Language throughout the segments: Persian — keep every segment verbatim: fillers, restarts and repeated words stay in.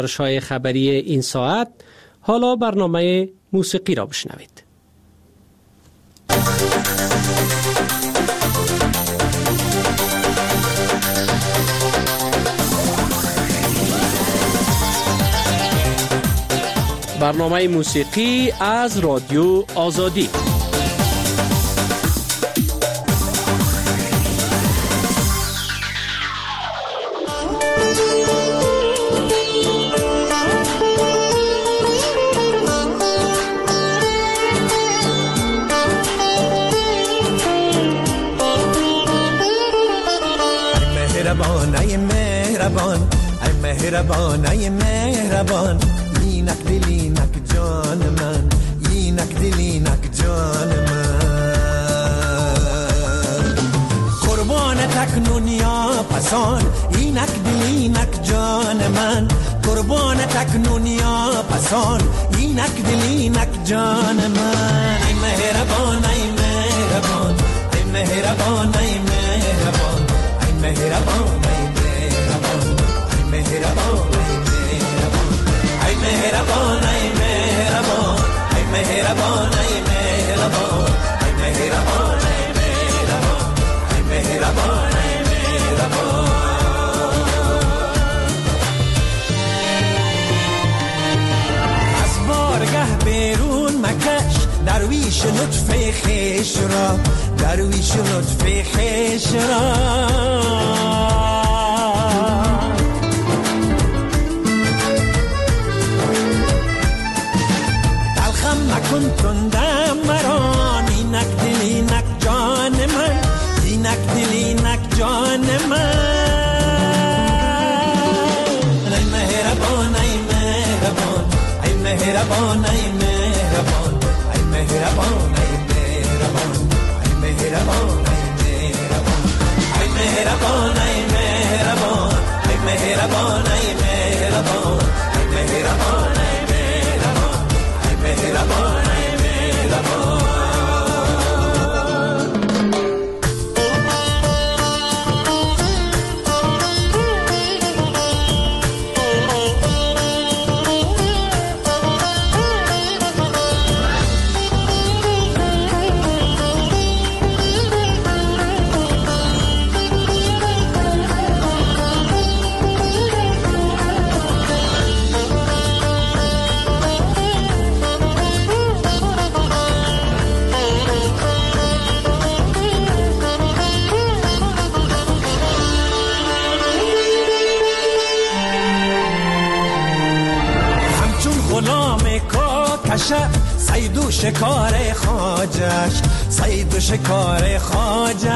گزارش‌های خبری این ساعت. حالا برنامه موسیقی را بشنوید. برنامه موسیقی از رادیو آزادی. مهربان ای مهربان ای مهربان ای مهربان، اینک دلی نک جان من، اینک دلی نک جان من، قربان تکنون یا پسان، اینک دلی نک جان من، قربان تکنون یا پسان، اینک دلی نک جان من. ای مهربان ای مهربان ای مهربان ای مهربان ای مهربان ای مهربان ای مهربان ای مهربان ای مهربان ای مهربان ای مهربان ای مهربان ای مهربان ای مهربان ای مهربان. از بارگه بیرون مکش درویش لطف خویش را، درویش لطف خویش را، مکن تندم مران، اینک دلی نک جان من، اینک دلی نک جان من. ای مهربان ای مهربان ای مهربان ای مهربان ای مهربان ای مهربان ای مهربان ای مهربان ای مهربان ای مهربان ای مهربان ای مهربان ای مهربان ای مهربان ای مهربان. صید و شکار خواجش، صید و شکار خواجش،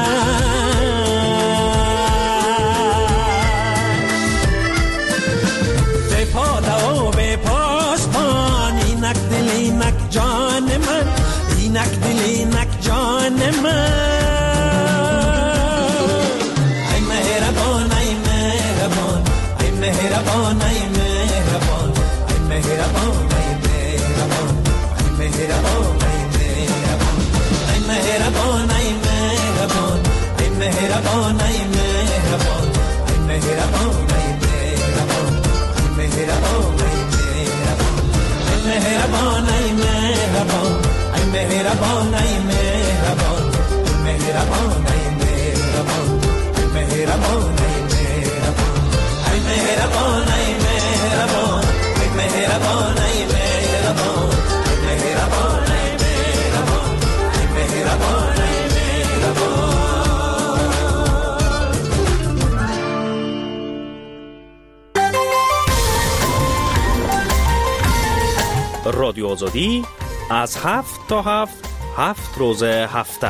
به پاده و به پاسبان، اینک دل اینک جان من، اینک دل اینک جان من. ای مهربان ای مهربان ای مهربان ای مهربان ای مهربان مهربان ای مهربان ای مهربان ای مهربان ای مهربان ای مهربان ای مهربان ای مهربان ای مهربان ای مهربان ای مهربان ای مهربان ای مهربان ای مهربان ای مهربان ای مهربان ای مهربان ای مهربان ای مهربان مهربان ای مهربان ای مهربان ای مهربان. رادیو آزادی از هفت تا هفت هفت روز هفته.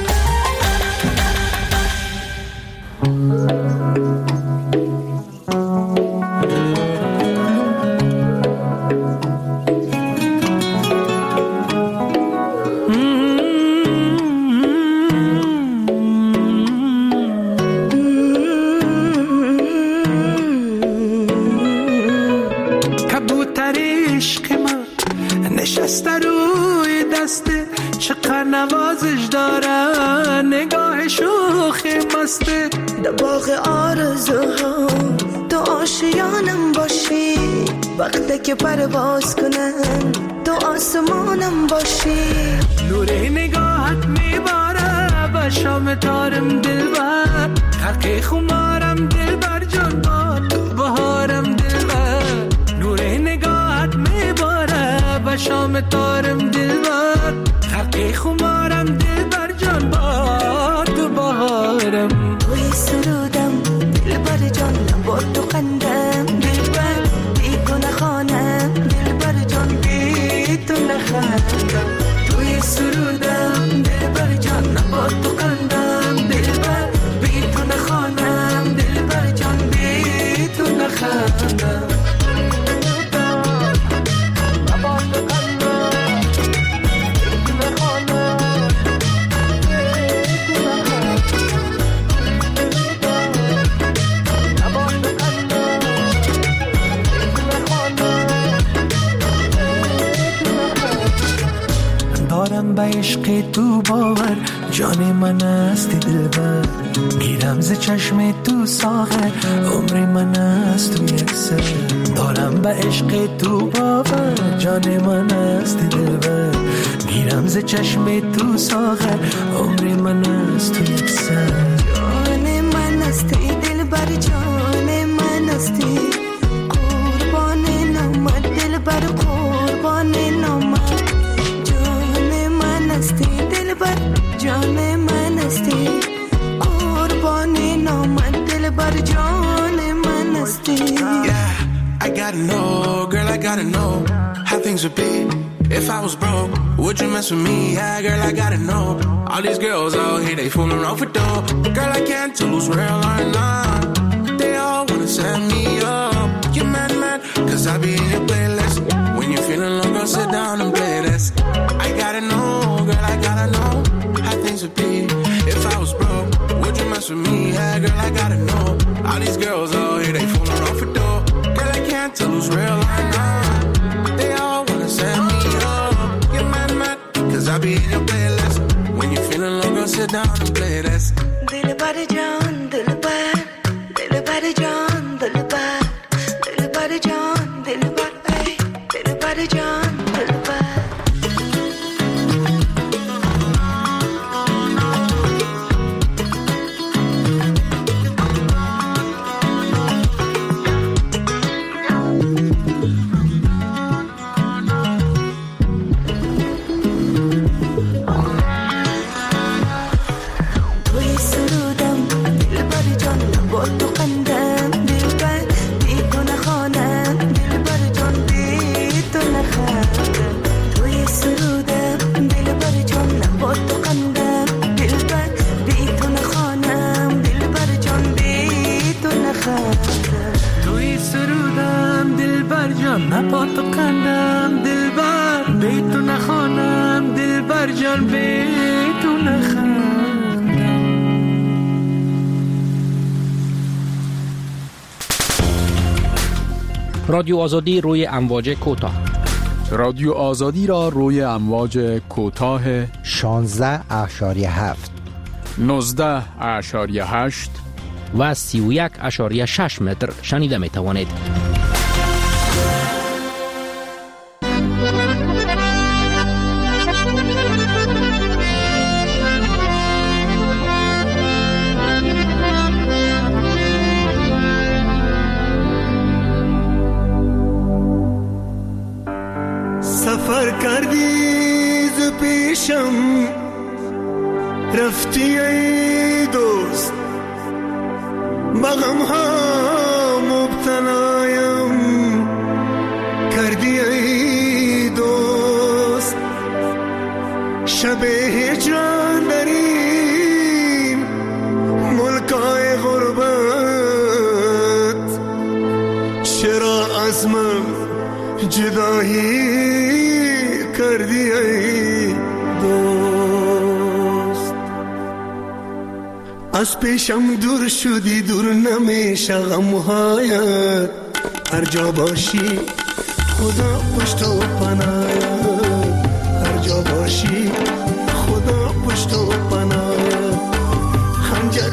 نوازش دارن نگاه شوخی مسته در باغ آرزوها تو آشیانم باشی وقتی که پرواز کنم تو آسمانم باشی. نور نگاهت میباره به شام تارم دلبر، خرق خمارم دلبر جان با تو بهارم دلبر. نور نگاهت میباره به شام تارم دلبر، خرق خمارم دلبر جان با تو بهارم. توی سرودم دلبر جان با تو قندم دلبر، بی تو نخوانم دلبر جان بی تو نخندم. توی سرودم دلبر جان با تو قندم دلبر، بی تو نخوانم دلبر جان بی تو نخندم. دارم به عشق تو باور، جان من هستی دلبر. گیرم ز چشم تو ساغر، عمر من است تو یک سر. دارم به عشق تو باور، جان من هستی دلبر. گیرم ز چشم تو ساغر، عمر من است تو یک سر. جان من هستی دلبر، جان من هستی قربان نامت دلبر، قربان نامت. دلبر جان من هستی قربان نامت دلبر جان من هستی. Yeah, I gotta know, girl, I gotta know how things would be if I was broke. Would you mess with me? Yeah, girl, I gotta know. All these girls out here, they fooling off with dough. Girl, I can't tell who's real or not. They all wanna set me up. You mad, mad, cause I be in your playlist. When you're feeling low, girl, sit down and play this. I gotta know, girl, I gotta know how things would be if I was broke. Would you mess with me? Yeah, girl, I gotta know. All these girls out here, they fooling off for dough. Girl, I can't tell who's real or not. They all wanna set me up. Get mad, mad, cause I be in your playlist. When you're feeling low, girl, sit down and play this. Dilbar John, Dilbar, Dilbar John, Dilbar, Dilbar John, Dilbar, hey, Dilbar John, Dilbar. رادیو آزادی روی امواج کوتاه. رادیو آزادی را روی امواج کوتاه شانزده اشاریه هفت، نوزده اشاریه هشت و سی و یک اشاریه شش متر شنیده می توانید. سفر کردی ز پیشم رفتی ای دوست، بغم ها مبتلایم کردی ای دوست. شب هجران در این ملکای غربت، چرا از من جدایی کردی ای دوست. از پیشم دور شدی، دور نمیشه غمهایت. هر جا باشی خدا پشت و پناهت، هر جا باشی خدا پشت و پناهت. خنجر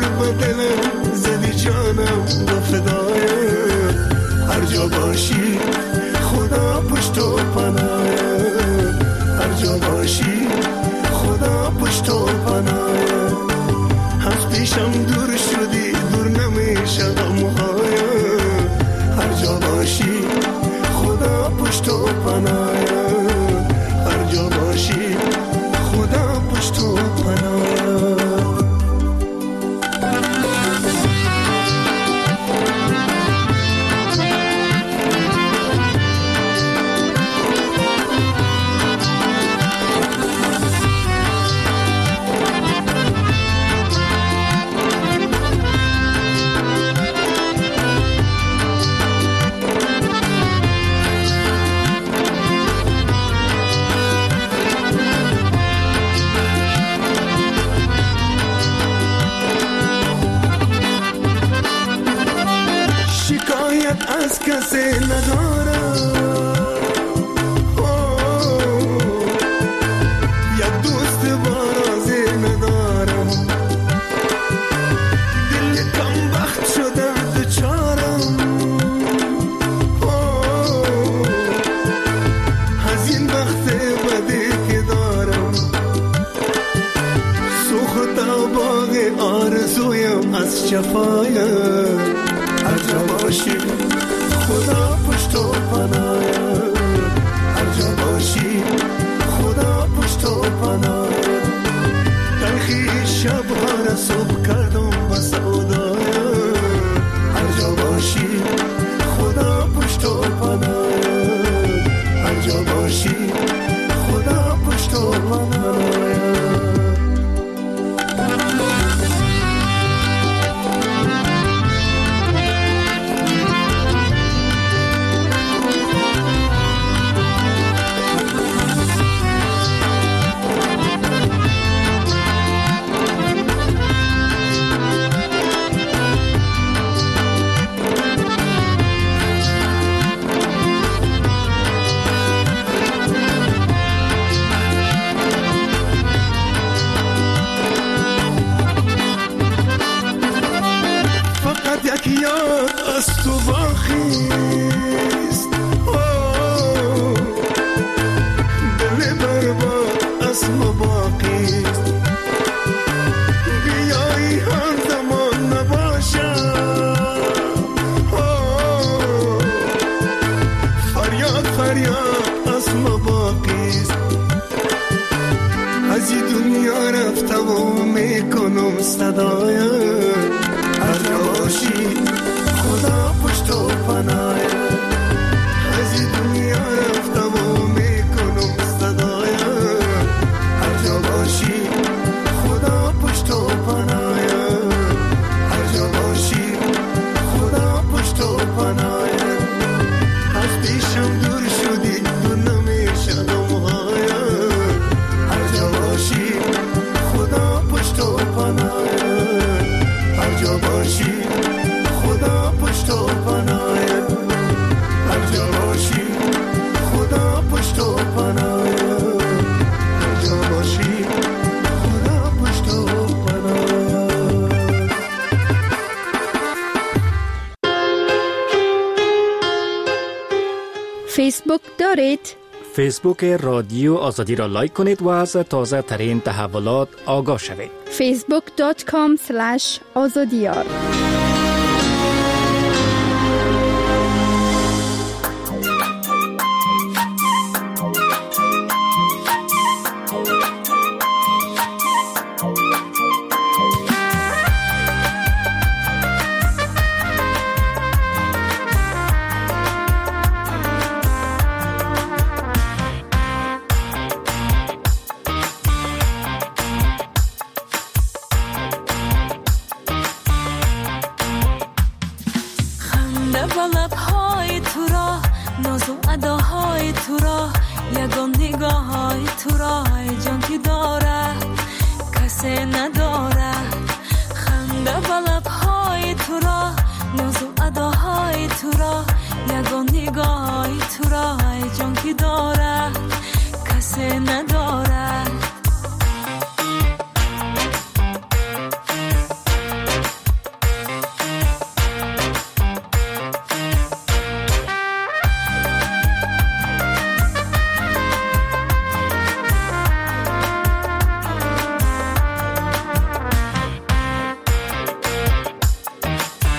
بدلم زدی جانم و فدایت، هر جا باشی پناهت، هر جا باشی خدا پشت و پناهت. از کسی ندارم، یک دوست بارازی ندارم، دل کم وقت شده دچارم، از این وقت بدی که دارم، سوخت باغ آرزویم از جفایم، هر جا باشی خدا پشت و پناهت، هر جا باشی خدا پشت و پناهت. تلخی شب‌ها را صبح کردم با سودایم، هر جا باشی خدا پشت و پناهت، هر جا باشی خدا پشت و پناهت. یک یاد از تو باقیست، دل برباد از ما باقیست، بیایی هر زمان نباشم، فریاد فریاد از ما باقیست، از این دنیا رفتم و میکنم صدایم، هر جا باشی خدا پشت و پناهت، از این دنیا رفتم و میکنم صدایم، هر جا باشی خدا پشت و پناهت، هر جا باشی خدا پشت و پناهت. از پیشم دور شدی تو نمیشدم هایم، هر جا باشی خدا پشت و پناهت، هر جا باشی خدا پشت و پناهت، هر جا باشی خدا پشت و پناهت، هر جا باشی خدا پشت و پناهت. فیسبوک دارید؟ فیسبوک رادیو آزادی را لایک کنید و از تازه ترین تحولات آگاه شوید. فیسبوک دات کام اسلش آزادیار.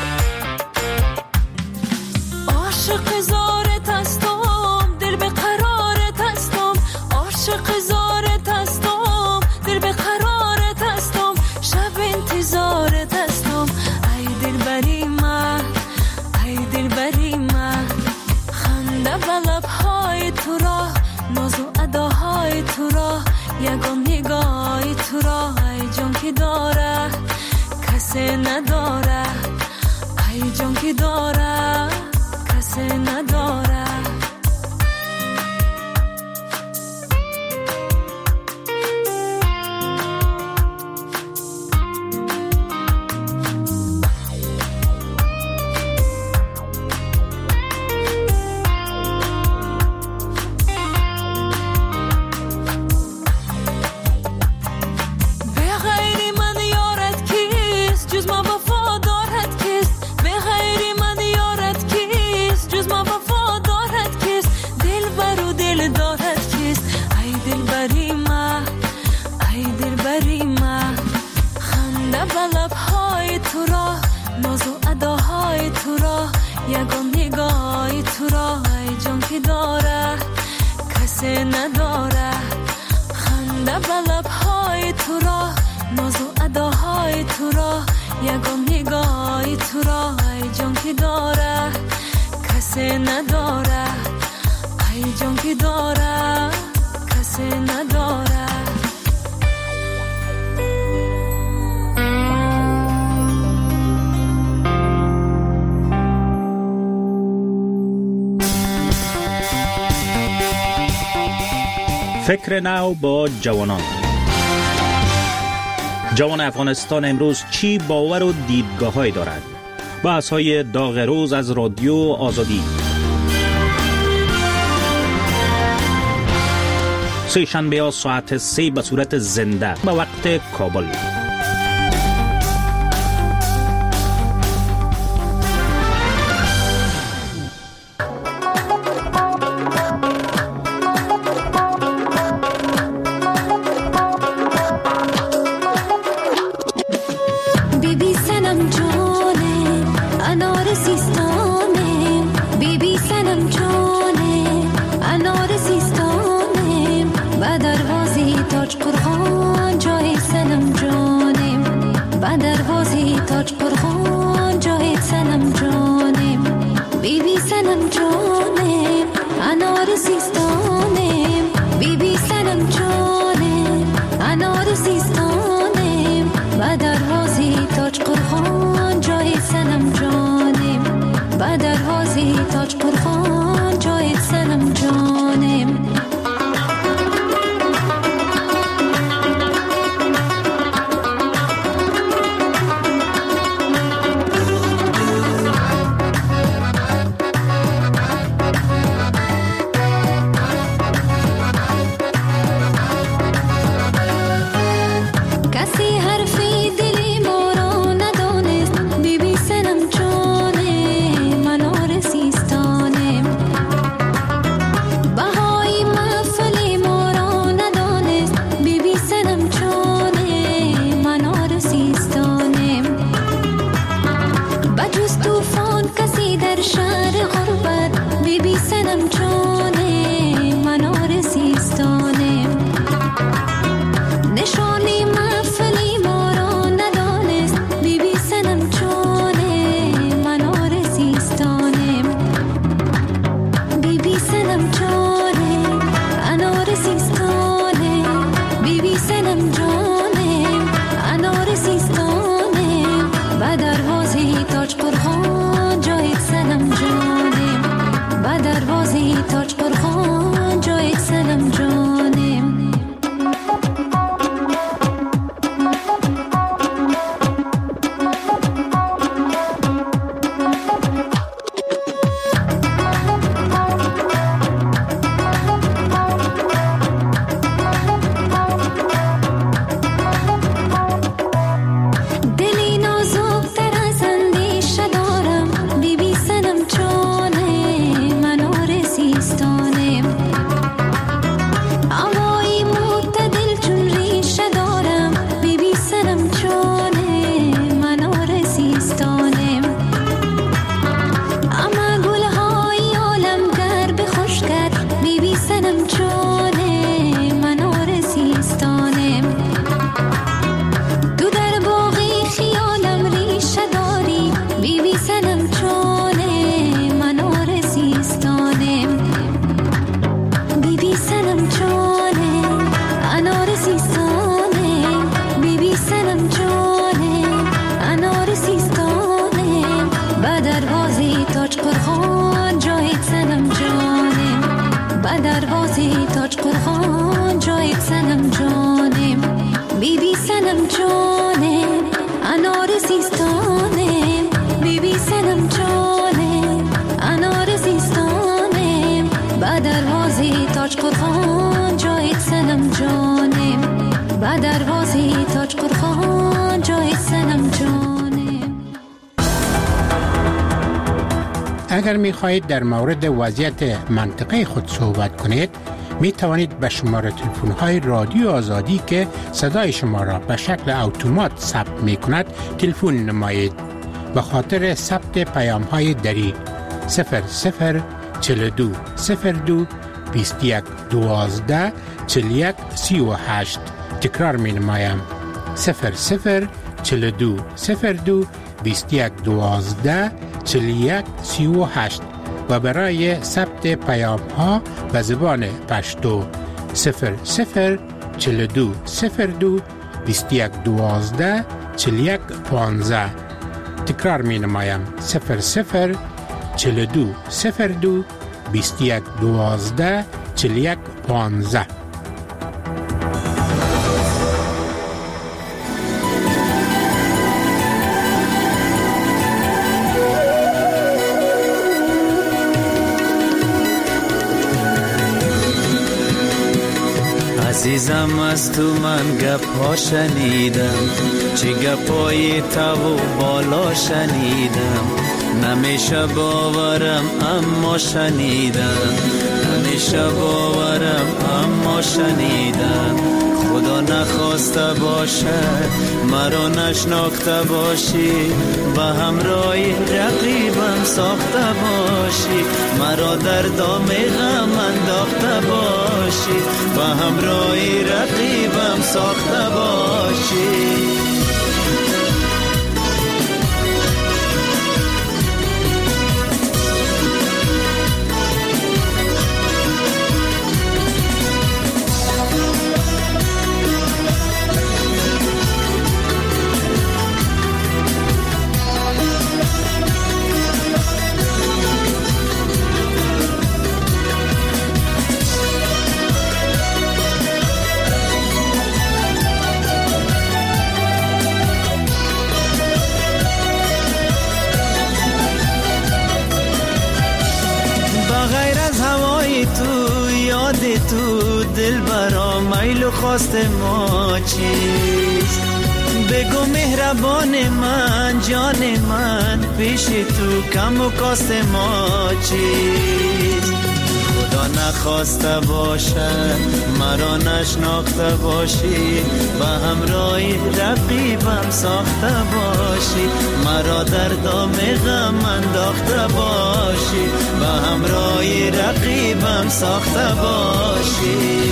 عاشق زارت هستم، دل به قرار خنده و لبهای تو را، ناز و اداهای تو را، یگان نگاهی تو را. ای جان که داره کسی نداره، ای جان که داره کسی نداره. یگان نگاهی تو را، ای جان که داره کسی نداره. خنده و لبهای تو را، ناز و اداهای تو را، یگان نگاهی تو را. ای جان که داره کسی نداره، ای جان که داره کسی نداره. فکر نو با جوانان. جوان افغانستان امروز چی باور و دیدگاه‌هایی دارد؟ بحث‌های داغ روز از رادیو آزادی. سه شنبه ها ساعت سه به صورت زنده به وقت کابل. با دروازه تاج قرخان جای سنم جانم بی بی سنم جانم انار زیستانم بی بی سنم جانم انار زیستانم با دروازه تاج قرخان جای سنم جانم با دروازه تاج قرخان جای سنم جانم. اگر می خواهید در مورد وضعیت منطقه خود صحبت کنید می توانید به شماره تلفن های رادیو آزادی که صدای شما را به شکل اتومات ثبت می کند تلفن نمایید. به خاطر ثبت پیام های دری صفر صفر چهل و دو صفر دو بیست و یک دوازده چهل و یک سی و هشت. تکرار می نمایم صفر صفر چهل و دو صفر دو بیست و یک دوازده چهل و یک سی و هشت و برای ثبت پیام ها به زبان پشتو صفر صفر چهل و دو صفر دو بیست و یک دوازده چهل و یک پانزده. تکرار می نمایم صفر صفر چهل و دو صفر دو بیست و یک دوازده چهل و یک پانزده. عزیزم از تو من گپا شنیدم چه گپای تو و بالا شنیدم نمیشه باورم اما شنیدم نمیشه باورم اما شنیدم خدا نخواسته باشد مرا نشناخته باشی به همراهی رقیبم ساخته باشی مرا در دام غم انداخته باشی به همراهی رقیبم ساخته باشی. تو دل برا میل و خواست ما چیست بگو مهربان من جان من پیش تو کم و کاست ما چیست خدا نخواسته باشد مرا نشناخته باشی به همراهی رقیبم ساخته باشی مرا در دام غم انداخته باشی به همراهی رقیبم ساخته باشی.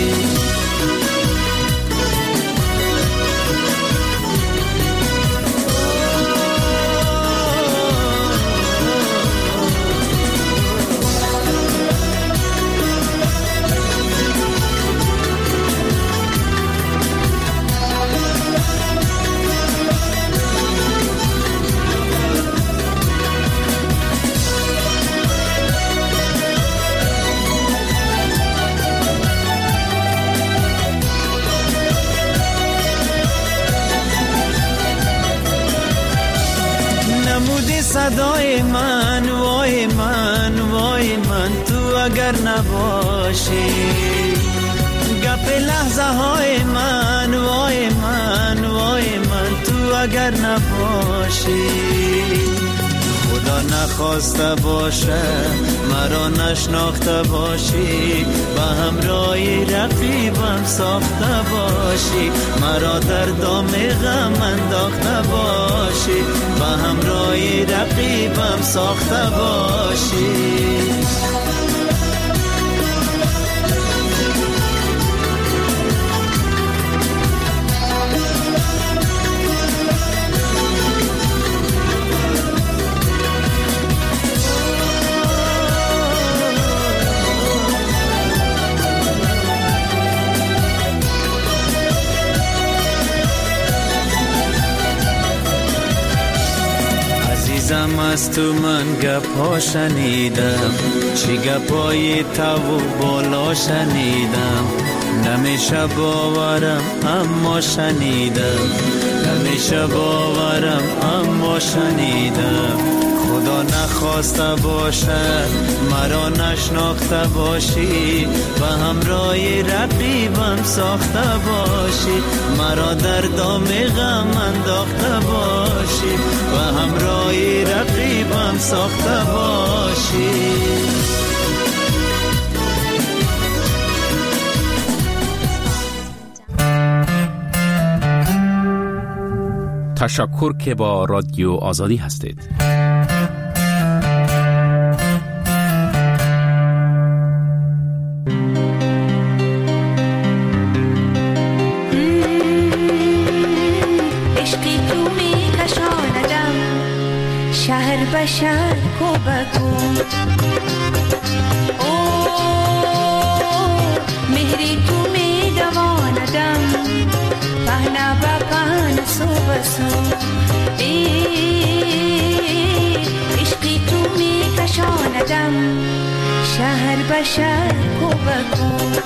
صدای من وای من وای من تو اگر نباشی گپ لحظه های من وای من وای من تو اگر نباشی خدا نخواسته باشه مرا نشناخته باشی به همراهی رقیبم ساخته باشی مرا در دام غم انداخته باشی به همراهی رقیبم ساخته باشی. از تو من گپا شنیدم، چی گپای تو و بالا شنیدم، نمیشه باورم اما شنیدم، نمیشه باورم اما شنیدم. خدا نخواسته باشد مرا نشناخته باشی، و همراهی رقیبم ساخته باشی، مرا در دام غم انداخته باشی، و همراهی رقیبم ساخته باشی. تشکر که با رادیو آزادی هستید. شهر بشر کو بکو او مهری تو می دواندم پهنا با پهن سو بسو عشقی تو می کشاندم شهر بشر کو بکو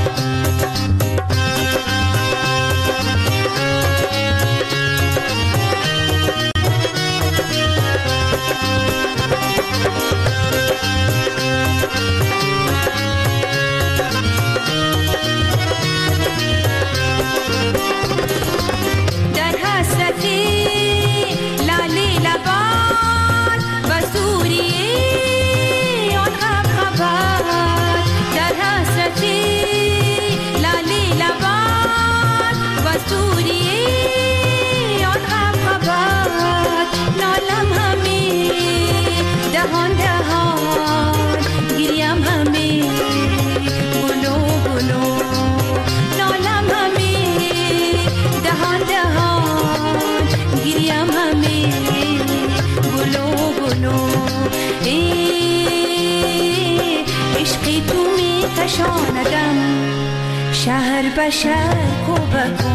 شهر بشر کو بکو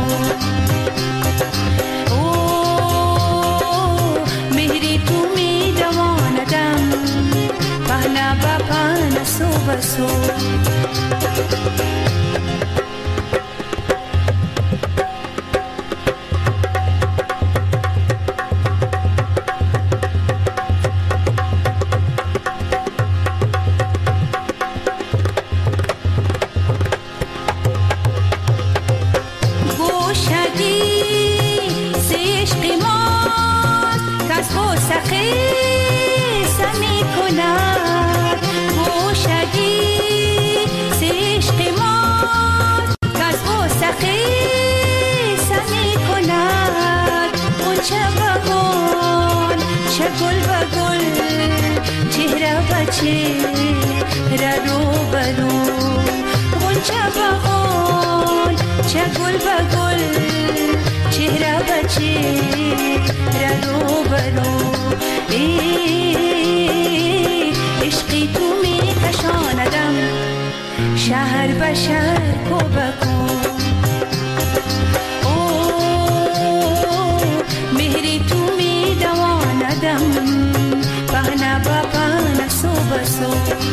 او مهری تو می دواندم پهنا با پهن سو بسو شهر بشر کو بکو او مهری تو می دواندم پهنا با پهن سو بسو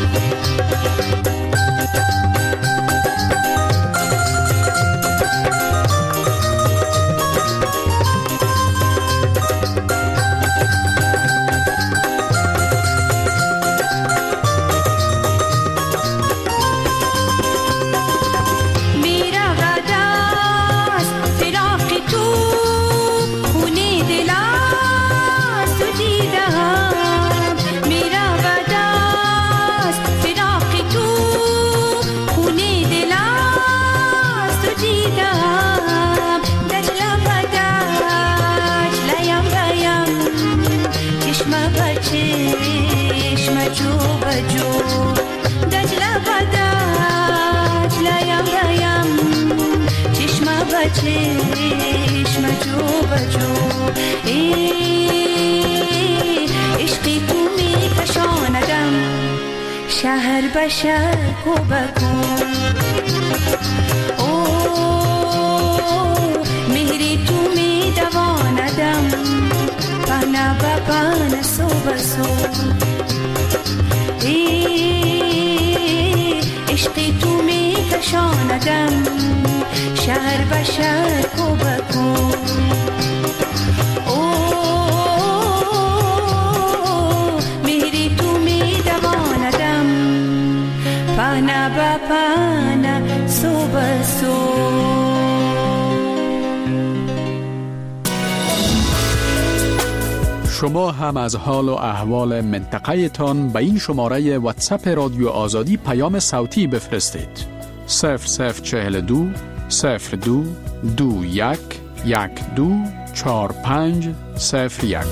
چشم جو بجو عشقی تو می کشاندم شهر بشر کو بکو او مهری تو می دواندم پهنا پانا با پانا سو بسو عشق تو می کشاندم شهر به شهر کو بکو مهری تو می دواندم پانا با پانا سو بسو. شما هم از حال و احوال منطقه تان به این شماره واتساپ رادیو آزادی پیام صوتی بفرستید. صفر صفر چهل دو صفر دو دو یک یک دو چار پنج صفر یک.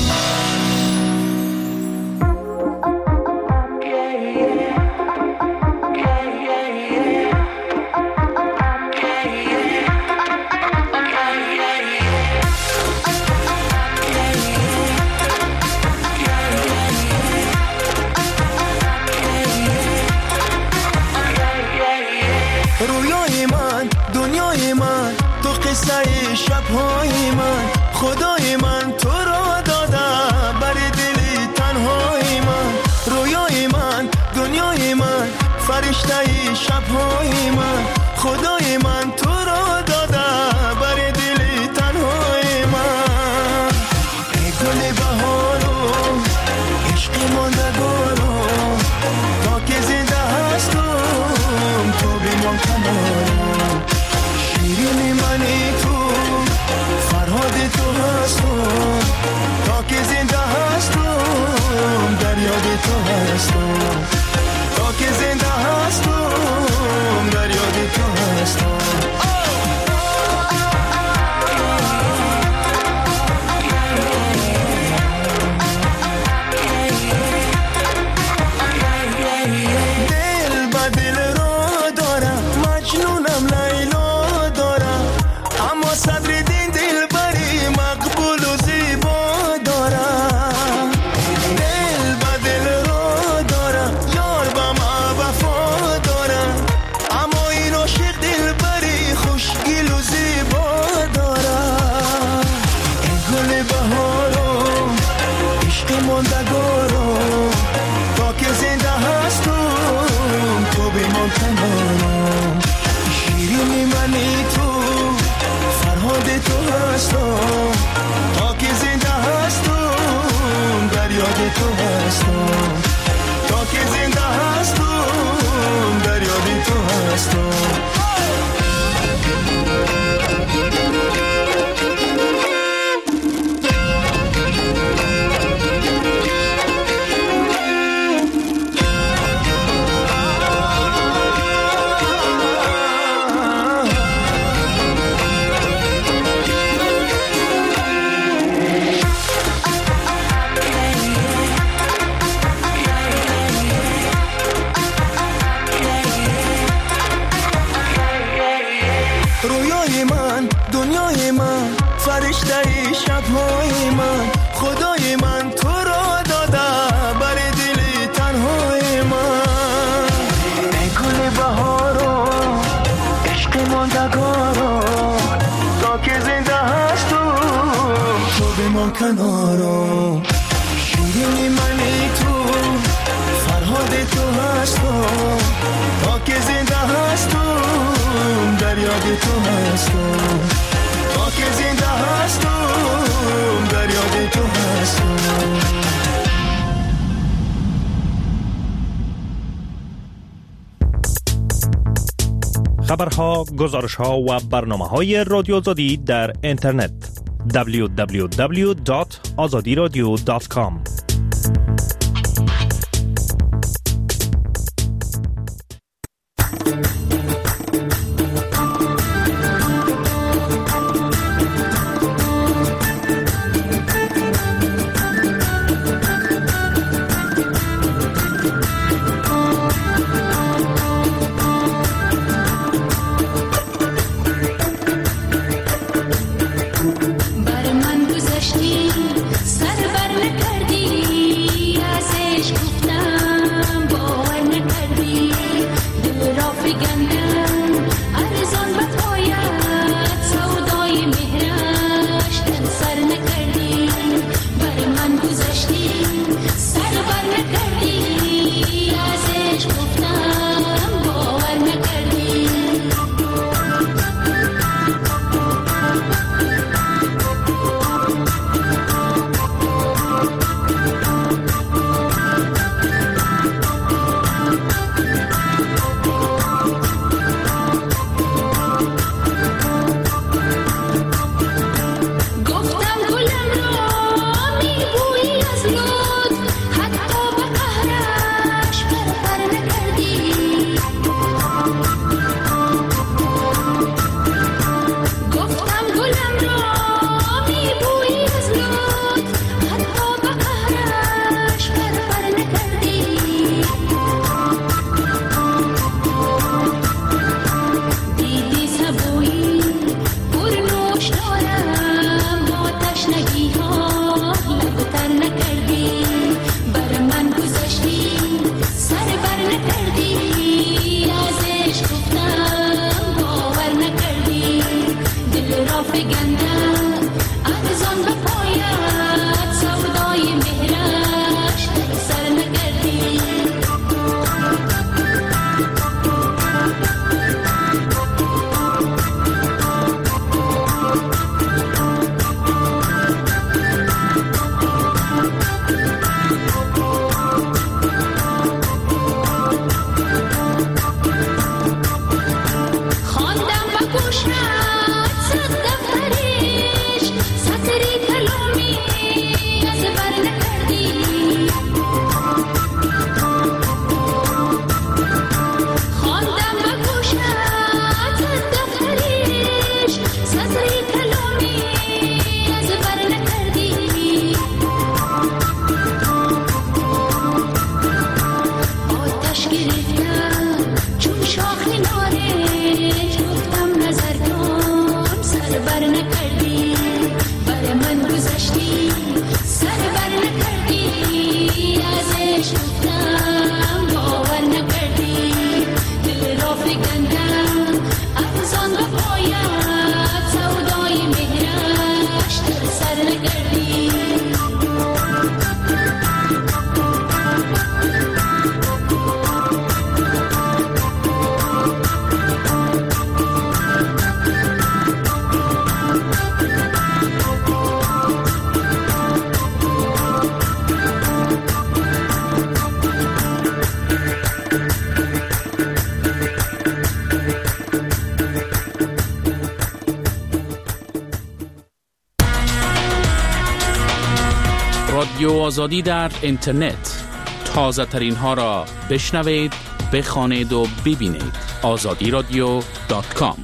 شب‌های من خدای من تو را داده بر دلی تنهای من رویای من دنیای من فرشته شب‌های من خدای من تو را داده بر دلی تنهای من ای گل بهارو عشق ماندگارو تا که زنده هستم تو بمان کنارم شیرین منی تو فرهاد تو هستم تا که زنده هستم در یاد تو هستم تا که زنده هستم در یاد تو هستم. دل با دل رو دارم مجنونم لیلا دارم اما صدر دین دل بری مقبول و زیبا دارم دل با دل رو دارم یار با ما وفا دارم اما این عاشق دل بری خوشگل و زیبا دارم ای گل بهارو عشق ماندگارو تا که زنده هستم تو بمان کنارم شیرین منی تو فرهاد تو هستم تا که زنده هستم در یاد تو هستم تا که زنده هستم در یاد تو هستم. رویای من دنیای من فرشته شب‌های من خدای من تو را داده بر دل تنهای من ای گل بهارو عشق ماندگارو تا که زنده هستم تو بمان کنارم شیرین منی تو فرهاد تو هستم تا که زنده هستم در یاد تو هستم تا که زنده هستم در یاد تو هستم. خبرها، گزارش‌ها و برنامه‌های رادیو آزادی در اینترنت دبلیو دبلیو دبلیو دات آزادی رادیو دات کام. بر من گذشتی سر بر نکردی ازش گفتم باور نکردی دل را فگندم ارزان بد باید سودای مهرش دل سر نکردی بر فگندم ارزان به پایت سودای مهرش سر نگردی رادیو آزادی در اینترنت، تازه ترین ها را بشنوید، بخوانید و ببینید. آزادی رادیو دات کام.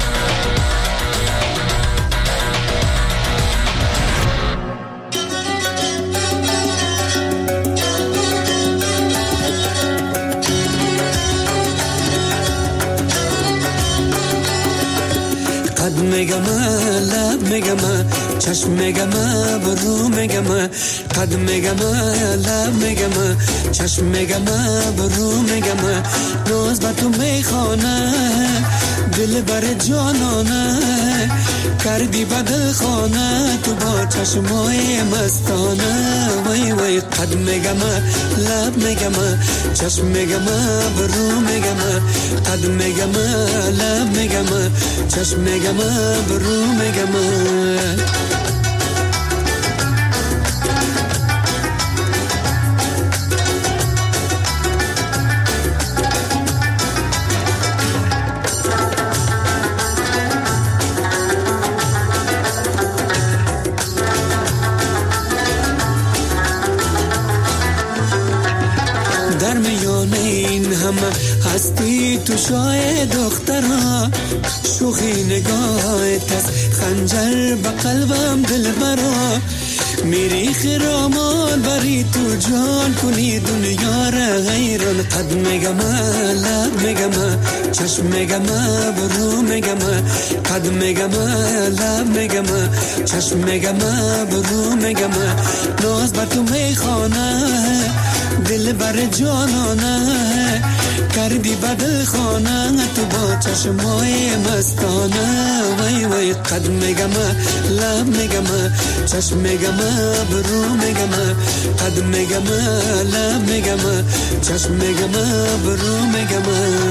قد میگم لب میگم چشم میگم برو میگم قد میگم لب میگم چشم میگم برو میگم ناز با تو میخوانه دل بر جانانه کردی بدل خانه تو با چشمای مستانه وای وای قد میگم لب میگم چشم میگم برو میگم قد میگم لب میگم چشم میگم برو میگم در میان این همه هستی تو شای دخترها شوخی نگاهت است خنجر به قلبم دل برا میری خرامان بری تو جان کنی دنیا را غیران قد میگم لب میگم چشم میگم برو میگم قد میگم لب میگم چشم میگم برو میگم ناز بر تو میخوانه دل بر جانانه کردی بدل خانه تو با چشمای مستانه وای وای قد میگم لب میگم چشم میگم برو میگم قد میگم لب میگم چشم میگم برو میگم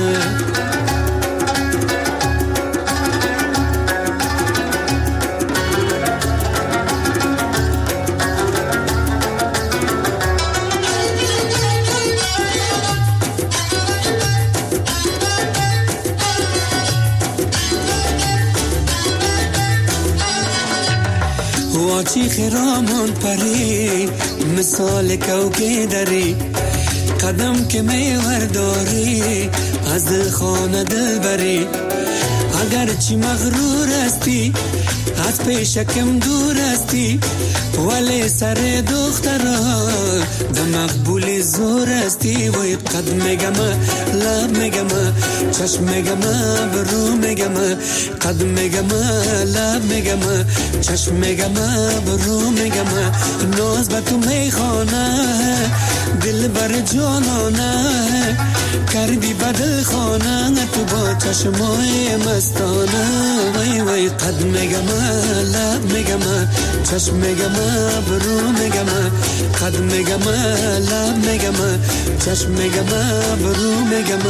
واچی خرامان پری مثال کوکه داری قدم که میور داری از دل خانه دل بری اگر چی مغرور هستی از پیشکم دور هستی ولی سر دخترا ده مقبول زور هستی وی قد میگم لب میگم چشم میگم برو میگم قد میگم لب میگم چشم میگم برو میگم ناز با تو میخوانه دل بر جانانه کردی بدل خانه تو با چشمای مستانه وای وای قد میگم لب میگم چشم میگم برو میگم قد میگم لب میگم چشم میگم برو میگم.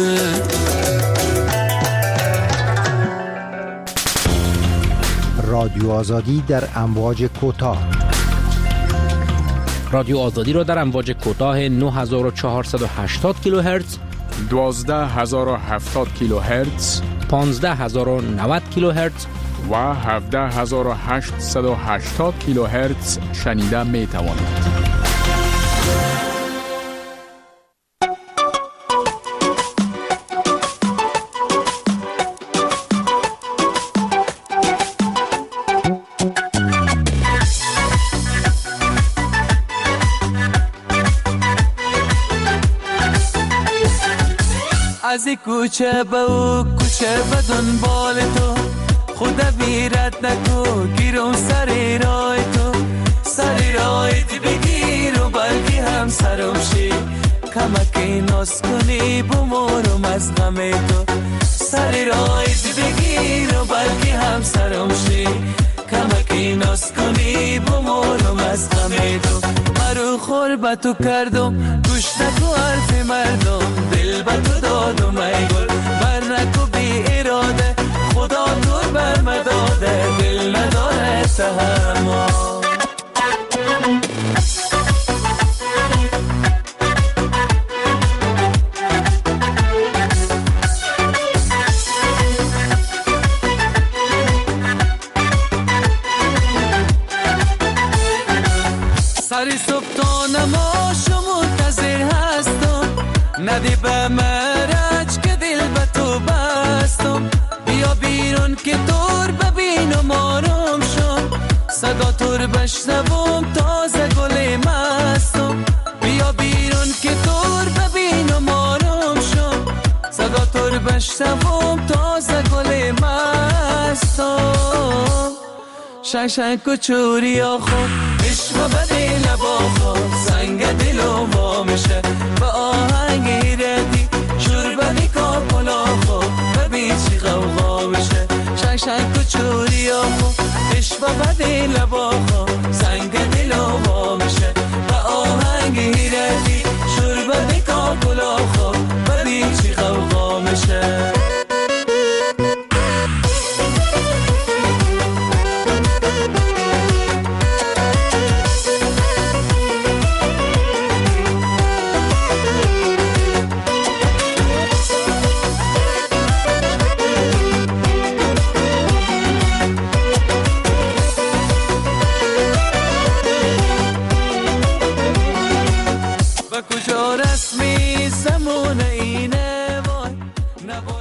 رادیو آزادی در امواج کوتاه. رادیو آزادی را در امواج کوتاه نه هزار و چهارصد و هشتاد کیلوهرتز، دوازده هزار و هفتاد کیلوهرتز، پانزده هزار و نود کیلوهرتز و هفده هزار و هشتصد و هشتاد کیلوهرتز شنیده می توانید. از کوچه به او کوچه به دنبال تو خدا بیرت نکو گیرم سر راه تو سر راهت بگیر و بلکه هم سرم شی کمکی ناز کنی بمورم از غم تو سر راهت بگیر و بلکه هم سرم شی کمکی ناز کنی بمورم از غم تو مرو خور به تو کردم گوش نکو حرف مردم دل به تو دادم ای گل بر نکو بی اراده خدا تو بر مداده دل نداره تحمل. سری صبح تا نماشو منتظر هستم ندی به مرج که دل به تو بستم بیا بیرون که دور ببینم آرام شم صدا تور بشنوم تازه گل مستم بیا بیرون که دور ببینم آرام شم صدا تور بشنوم تازه گل مستم شنگ و چوری آخون عشق بدی لبا خون سنگ دلو وا میشه با آهنگ ردی شور بدی کاپلا خون ببین چی غوغا میشه شنگ و چوری آخون عشق بدی لبا